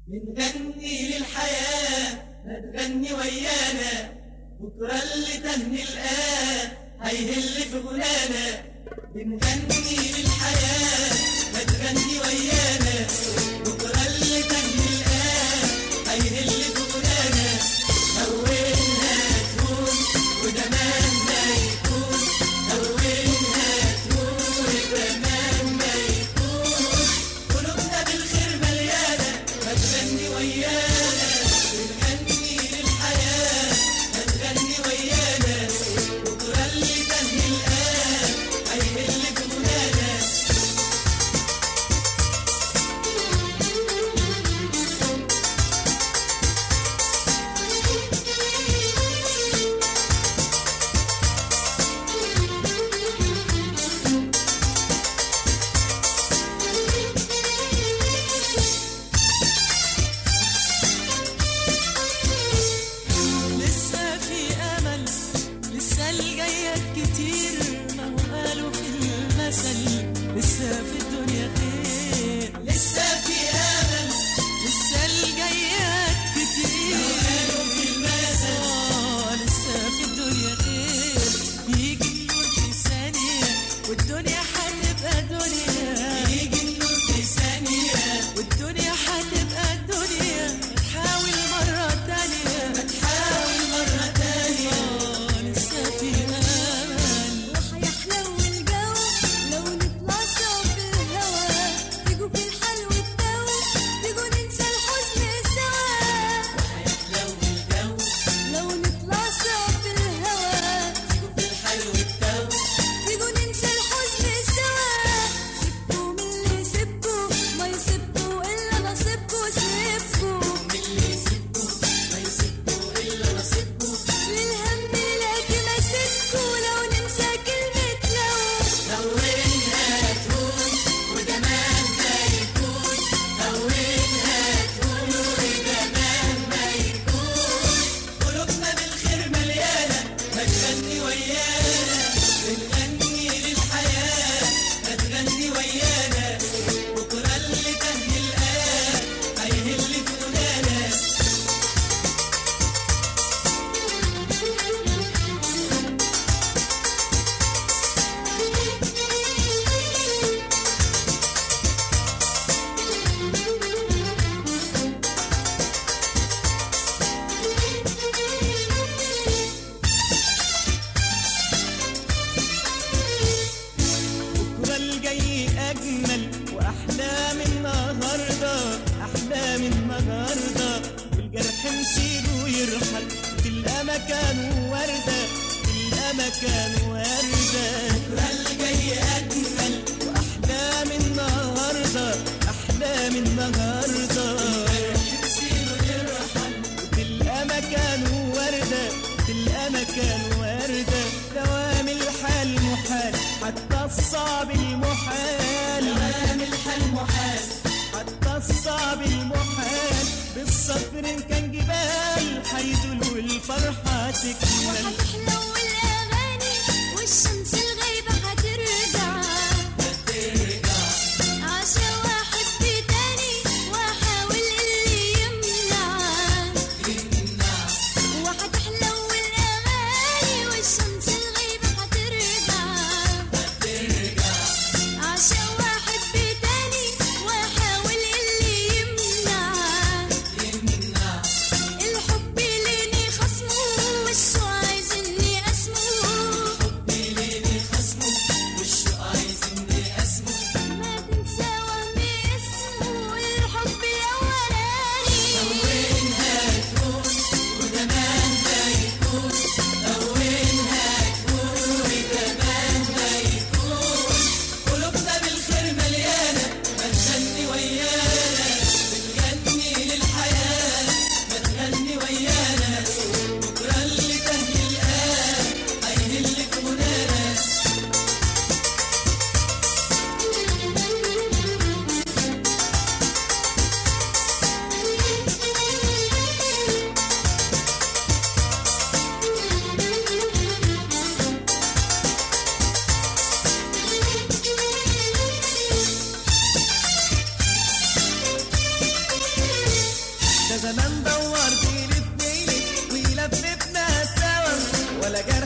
بنغني للحياة ما تغني ويانا، بكرة اللي تهني الآن هيهل في غنانا. بنغني للحياة ما تغني ويانا، بكرة اللي تهني الآن هيهل في غنانا. هونها تهون وزمان ما يكون، هونها تهون وزمان ما يكون. قلوبنا بالخير مليانة ما تغني ويانا، بنغني للحياة ما تغني ويانا، بكرة اللي تهني الآن هيهل في غنانا. لسه في امل، لسه الجايات كتير، ما هو قالوا في المثل لسه في الدنيا خير. لسه في أمل، لسه الجايات كتير، قالوا في المثل لسه في الدنيا خير. يجي النور في ثانية والدنيا هتبقى دنيا، يجي النور في ثانية، والدنيا هتبقى دنيا. تحاول مرة تانية، تحاول مرة تانية. لسه في امل. وحيحلو الجو لو نطلع سوا في الهوا، تيجوا في الحلو التو، تيجوا ننسى الحزن سوا. هيحلو الجو لو نطلع سوا في الهوا، في الحلو التو، تيجوا ننسى الحزن سوا. سيبكوا من اللي يسيبكوا، ما يسيبكوا إلا نصيبكوا. سيبكوا من اللي يسيبكوا ما يسيبكوا إلا نصيبكوا. للهم لاقي مسكوا، لو ننسى كلمة لو. هونها تهون وزمان ما يكون، هونها تهون وزمان ما يكون. قلوبنا بالخير مليانة ما تغني ويانا، بنغني للحياة ما تغني ويانا، بكرة اللي تهني الآن هيهل في غنانا. بكرة الجاي أجمل وأحلى من النهاردة، أحلى من النهاردة. والجرح نسيله يرحل، تلقى مكانه وردة، تلقى مكانه وردة. بكرة اللي جاي أجمل وأحلى من النهاردة، أحلى من النهاردة. تسيله يرحل، تلقى مكانه وردة، تلقى مكانه وردة. دوام الحال محال، حتى الصعب المحال، دوام الحال محال. حتى الصعب المحال. بالصبر إن كان جبال هيزول والفرحة تكمل. وحتحلو الأغاني والشمس الغيبة هترجع، عشان واحد تاني وأحاول اللي يمنع. وحتحلو الأغاني والشمس الغيبة هترجع، عشان واحد تاني وأحاول اللي يمنع. الحب ليني خصمه والشو عايز اني اسمه، زمان دور بيلف ويلففنا سوا ولا جرى